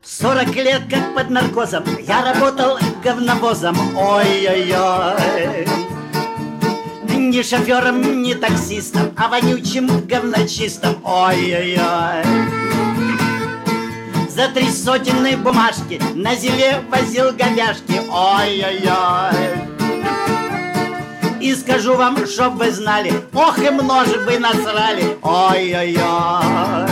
40 лет как под наркозом я работал говновозом, ой-ой-ой. Не шофером, не таксистом, а вонючим говночистом, ой-ой-ой. За 3 сотенные бумажки на зеле возил говяжки, ой-ой-ой. И скажу вам, чтоб вы знали, ох и множе вы насрали, ой-ой-ой.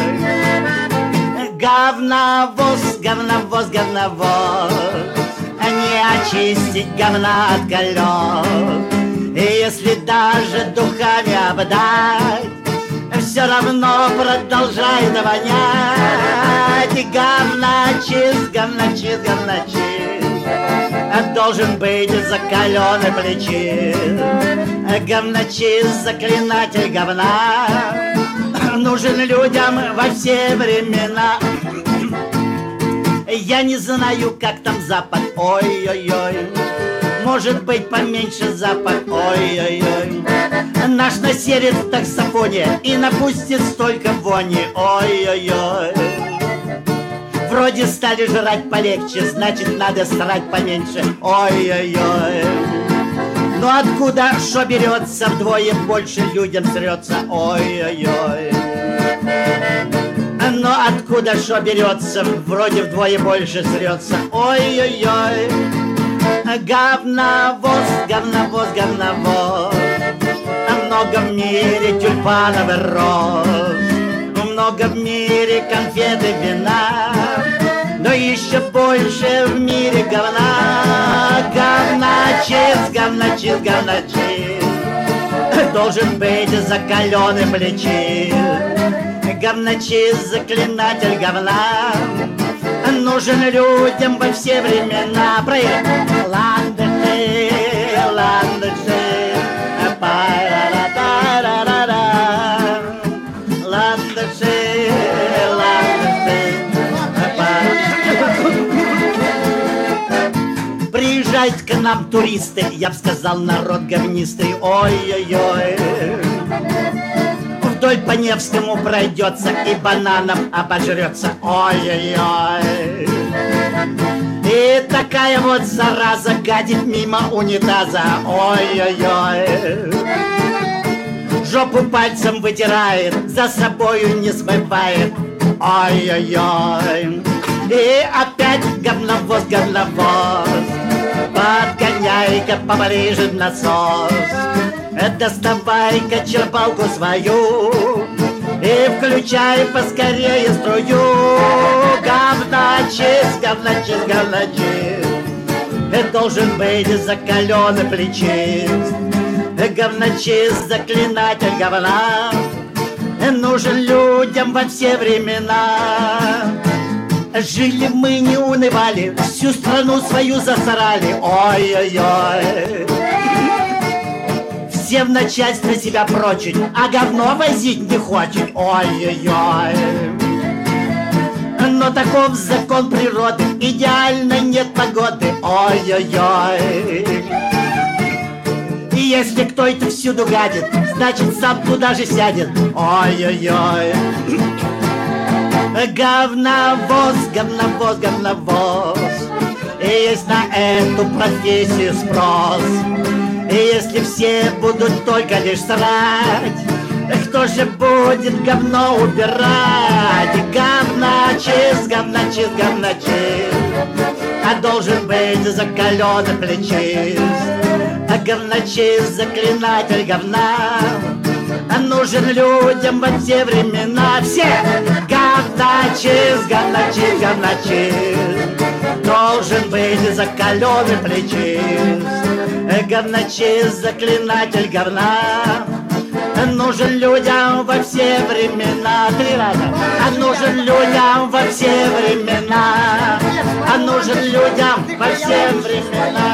Говновоз, говновоз, говновоз, не очистить говна от колес. И если даже духами обдать, все равно продолжает вонять. Говночист, говночист, говночист должен быть закаленный плечист. Говночист, заклинатель говна нужен людям во все времена. Я не знаю, как там Запад, ой-ой-ой. Может быть, поменьше Запад, ой-ой-ой. Наш насерит в таксофоне и напустит столько вони, ой-ой-ой. Вроде стали жрать полегче, значит, надо срать поменьше, ой-ой-ой. Но откуда шо берется, вдвое больше людям срется, ой-ой-ой. Но откуда шо берется, вроде вдвое больше срется, ой-ой-ой. Говновоз, говновоз, говновоз. Много в мире тюльпановый роз, много в мире конфеты, вина, но еще больше в мире говна. Говночист, говночист, говночист должен быть закаленный плечист. Говночист, заклинатель говна нужен людям во все времена. Проект. Ландыши, ландыши, па-ра-ра-та-ра-ра-ра. Ландыши, ландыши, па-ра-ра-ра. Приезжают к нам туристы, я б сказал, народ говнистый, ой-ой-ой. Вдоль по Невскому пройдется и бананом обожрется, ой-ой-ой. И такая вот зараза гадит мимо унитаза, ой-ой-ой. Жопу пальцем вытирает, за собою не смывает, ой-ой-ой. И опять говновоз, говновоз, подгоняй-ка поближе насос. Доставай-ка черпалку свою и включай поскорее струю. Говночист, говночист, говночист должен быть закаленный плечист. Говночист, заклинатель говна нужен людям во все времена. Жили мы, не унывали, всю страну свою засрали, ой-ой-ой. Все в начальство себя прочить, а говно возить не хочет, ой-ой-ой. Но таков закон природы, идеально нет погоды, ой-ой-ой. И если кто-то всюду гадит, значит сам туда же сядет, ой-ой-ой. Говновоз, говновоз, говновоз, и есть на эту профессию спрос. И если все будут только лишь срать, кто же будет говно убирать? Говночист, говночист, говночист должен быть закаленный плечист. Говночист, заклинатель говна нужен людям во все времена. Все! Говночист, говночист, говночист должен быть закаленный плечист. Говночист, заклинатель говна нужен людям во все времена. 3 раза. Нужен людям во все времена. Нужен людям во все времена.